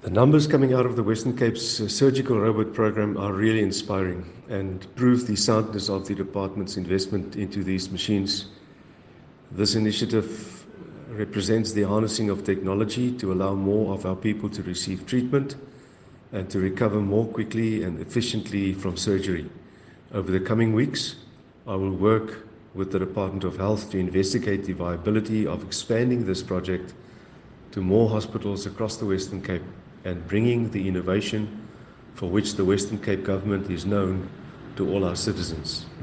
The numbers coming out of the Western Cape's surgical robot program are really inspiring and prove the soundness of the department's investment into these machines. This initiative represents the harnessing of technology to allow more of our people to receive treatment and to recover more quickly and efficiently from surgery. Over the coming weeks, I will work with the Department of Health to investigate the viability of expanding this project to more hospitals across the Western Cape and bringing the innovation for which the Western Cape government is known to all our citizens.